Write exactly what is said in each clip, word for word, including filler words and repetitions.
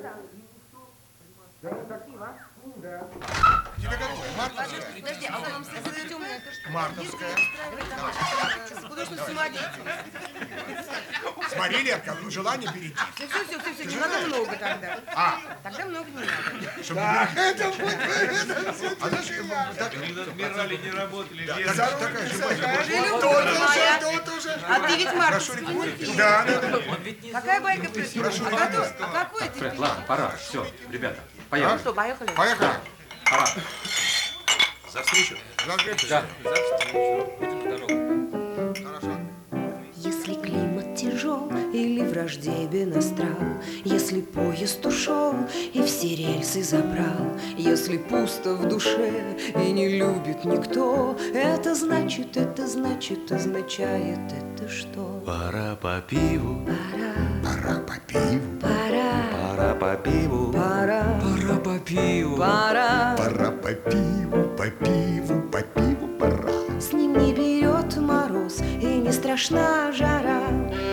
Тебе какое? Мартовское? Подожди, а вам темное это что? Мартовское. Художественную самодеятельность. Смотри, Лерка, желание перейти. Все, все, все, все, все, не надо много тогда. А. Тогда много не надо. Чтобы Да, не это будет, это все А знаешь, так, Они надмирали, не работали. так- Лера. так- такая же байка. Жилюха Тут моя. уже, тут уже. А ты ведь Прошу мартовский не рекомендовать. пьешь. Да, да, да. Какая байка происходит? Прошу А какой- а какой ты Фред, пьешь? ладно, пора. Все, ребята, поехали. Что, поехали? Поехали. Пора. За встречу. За встречу. Да. За встречу. Будем здоровы. Хорошо. Если климат тяжел или враждебен астрал, если поезд ушел и все рельсы забрал, если пусто в душе и не любит никто, это значит, это значит, означает это что? Пора по пиву, Пора, Пора по пиву, пора, пора по пиву, пора, пора по пиву, пора. пора по пиву, по пиву, по пиву пора. С ним не берет мороз и не страшна жара.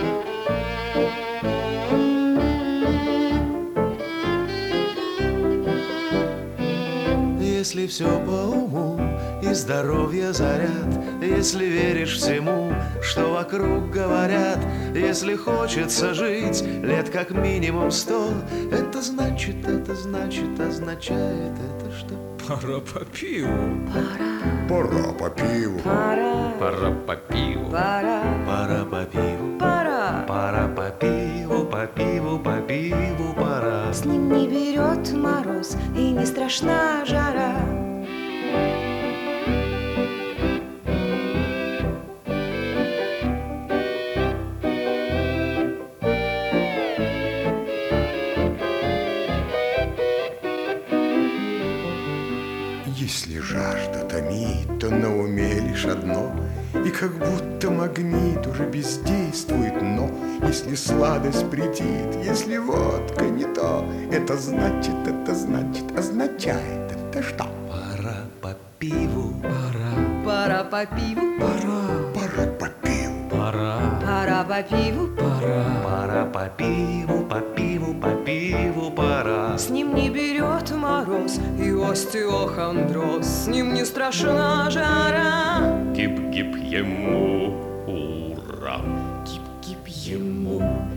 Если все по уму и здоровье заряд, если веришь всему, что вокруг говорят, если хочется жить лет как минимум сто, это значит, это значит, означает это что? Пора по пиву. Пора по пиву. Пора, Пора по пиву. пора, Пора по пиву, пора. пора по пиву, по пиву, по пиву, пора. С ним не берет мороз и не страшна жара. Если жажда томит, то на уме лишь одно, и как будто магнит уже бездействует, но если сладость претит, если водка не то, это значит, это значит, означает это что? Пора по пиву, пора, Пора по пиву, Пора по пиву. пора, пора по пиву. пора, пора по пиву, по пиву, по пиву, пора. С ним не берет мороз и остеохондроз. С ним не страшна жара. Гип-гип ему, ура. Гип-гип ему,